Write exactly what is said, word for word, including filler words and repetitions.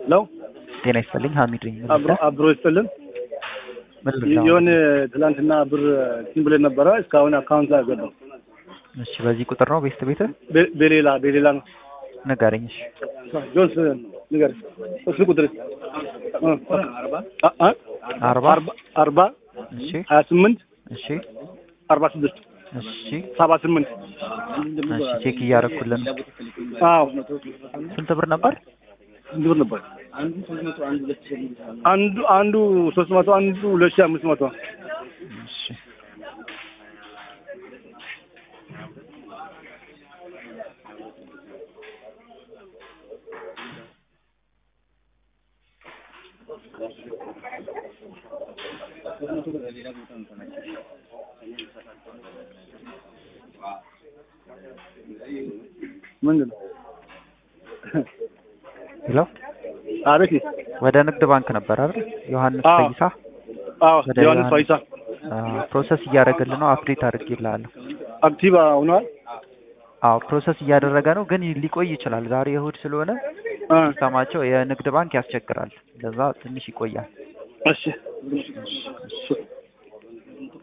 ለው ጤና ይስጥልኝ ሀሚድ ነኝ። አብሮ አብሮ ይስጥልን። የሆነ ትላንትና ብር ሲም ብለን ነበረ እስካሁን አካውንት ላይ ገባ። እሺ በዚህ ቁጥር ነው ቤስት ቤት በሌላ በሌላ ነው ንገረኝ። እሺ ጆስ ንገረኝ። እሱ ቁጥር አርባ አርባ እሺ ሀያ ስምንት እሺ አርባ ስድስት እሺ ሰባ ስምንት እሺ ቼክ እያደረኩልን። አዎ ስንት ብር ነበር? ስንት ብር ነበር? አንዱ አንዱ ሶስት መቶ አንዱ ሁለት ሺህ አምስት መቶ እሺ ምንድን ነው? ሄሎ አቤት። ወደ ንግድ ባንክ ነበር አይደል? ዮሐንስ ፈይሳ። አዎ ዮሐንስ ፈይሳ። ፕሮሰስ እያደረገልን ነው። አፕዴት አድርጌልሃለሁ። አክቲቭ ሆኗል። አዎ ፕሮሰስ እያደረገ ነው፣ ግን ሊቆይ ይችላል። ዛሬ እሑድ ስለሆነ ሲስተማቸው የንግድ ባንክ ያስቸግራል። ለዛ ትንሽ ይቆያል። እሺ